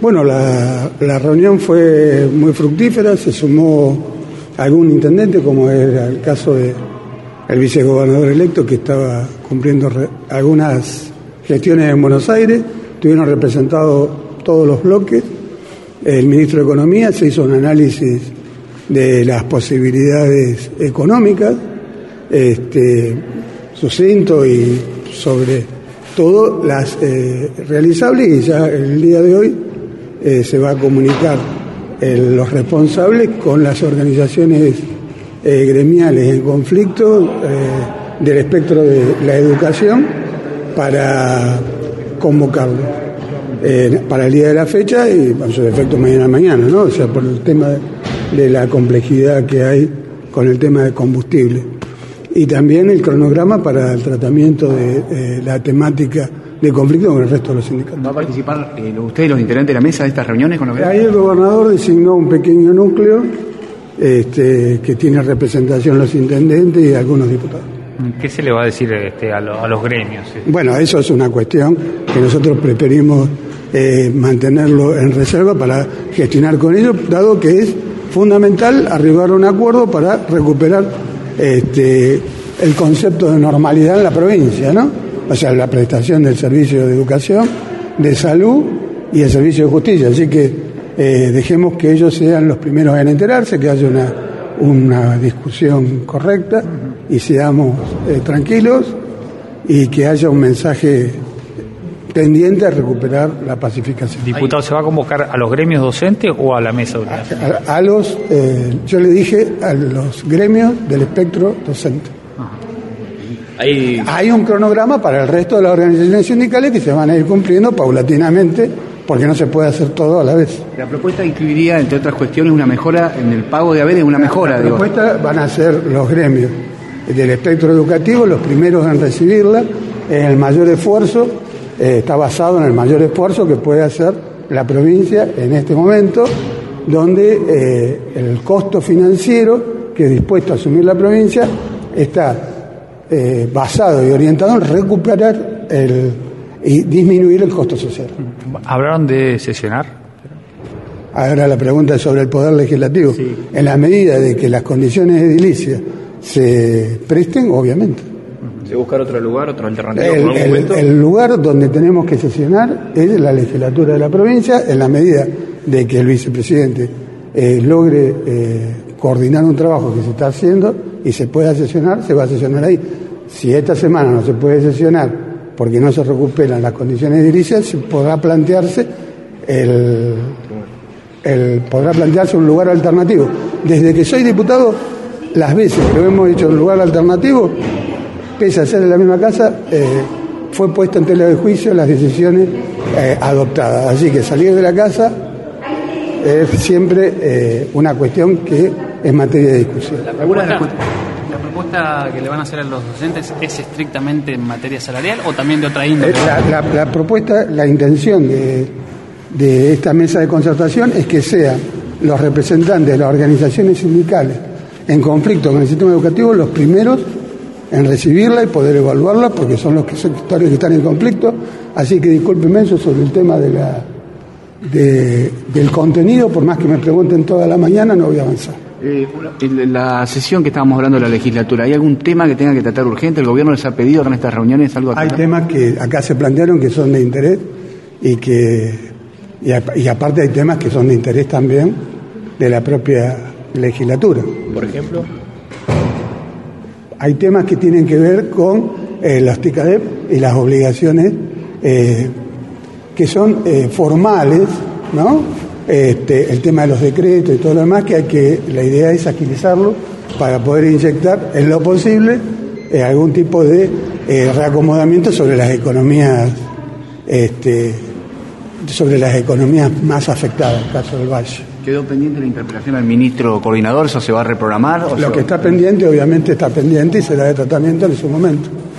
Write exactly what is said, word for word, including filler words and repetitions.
Bueno, la, la reunión fue muy fructífera, se sumó algún intendente, como era el caso de el vicegobernador electo, que estaba cumpliendo re, algunas gestiones en Buenos Aires. Estuvieron representados todos los bloques. El ministro de Economía se hizo un análisis de las posibilidades económicas, este, sucinto y sobre todo las eh, realizables, y ya el día de hoy eh, se va a comunicar eh, los responsables con las organizaciones eh, gremiales en conflicto eh, del espectro de la educación para convocarlo eh, para el día de la fecha y para su efecto mañana mañana, ¿no? O sea, por el tema de, de la complejidad que hay con el tema de combustible. Y también el cronograma para el tratamiento de eh, la temática de conflicto con el resto de los sindicatos. ¿Va a participar eh, usted y los integrantes de la mesa de estas reuniones con los Ahí el gobernador designó un pequeño núcleo este, que tiene representación los intendentes y algunos diputados. ¿Qué se le va a decir este, a, lo, a los gremios? Bueno, eso es una cuestión que nosotros preferimos eh, mantenerlo en reserva para gestionar con ellos, dado que es fundamental arribar a un acuerdo para recuperar este, el concepto de normalidad en la provincia, ¿no? O sea, la prestación del servicio de educación, de salud y el servicio de justicia. Así que eh, dejemos que ellos sean los primeros en enterarse, que haya una, una discusión correcta y seamos eh, tranquilos y que haya un mensaje pendiente a recuperar la pacificación. Diputado, ¿se va a convocar a los gremios docentes o a la mesa de a, a, a los, eh, yo le dije a los gremios del espectro docente. Hay... Hay un cronograma para el resto de las organizaciones sindicales que se van a ir cumpliendo paulatinamente, porque no se puede hacer todo a la vez. La propuesta incluiría, entre otras cuestiones, una mejora en el pago de haberes, una mejora. La propuesta van a ser los gremios del espectro educativo los primeros en recibirla, en el mayor esfuerzo, eh, está basado en el mayor esfuerzo que puede hacer la provincia en este momento, donde eh, el costo financiero que es dispuesto a asumir la provincia está eh, basado y orientado en recuperar el, y disminuir el costo social. ¿Hablaron de sesionar? Ahora la pregunta es sobre el Poder Legislativo. Sí. En la medida de que las condiciones edilicias se presten, obviamente. ¿Se buscar otro lugar, otro alternativo? El, por algún momento? el, el lugar donde tenemos que sesionar es la legislatura de la provincia, en la medida de que el vicepresidente eh, logre eh, coordinar un trabajo que se está haciendo y se pueda sesionar, se va a sesionar ahí. Si esta semana no se puede sesionar porque no se recuperan las condiciones edilicias, se podrá plantearse el, el podrá plantearse un lugar alternativo. Desde que soy diputado, las veces que lo hemos hecho en lugar alternativo, pese a ser en la misma casa, eh, fue puesta en tela de juicio las decisiones eh, adoptadas. Así que salir de la casa es siempre eh, una cuestión que es materia de discusión. La propuesta, la propuesta que le van a hacer a los docentes es estrictamente en materia salarial o también de otra índole. La, la, la propuesta, la intención de, de esta mesa de concertación es que sean los representantes de las organizaciones sindicales en conflicto con el sistema educativo los primeros en recibirla y poder evaluarla, porque son los que sectores que están en conflicto. Así que discúlpenme eso sobre el tema de la de, del contenido, por más que me pregunten toda la mañana, no voy a avanzar. Eh, en la sesión que estábamos hablando de la legislatura, ¿hay algún tema que tenga que tratar urgente? ¿El gobierno les ha pedido en estas reuniones algo a tratar? Hay temas que acá se plantearon que son de interés y que y, a, y aparte hay temas que son de interés también de la propia legislatura. Por ejemplo, hay temas que tienen que ver con eh, los T I C A D E P y las obligaciones eh, que son eh, formales, ¿no? Este, el tema de los decretos y todo lo demás, que hay que, la idea es agilizarlo para poder inyectar en lo posible eh, algún tipo de eh, reacomodamiento sobre las economías, este, sobre las economías más afectadas, el caso del Valle. ¿Quedó pendiente la interpelación al ministro coordinador? ¿Eso se va a reprogramar? O lo que está pendiente, obviamente está pendiente y será de tratamiento en su momento.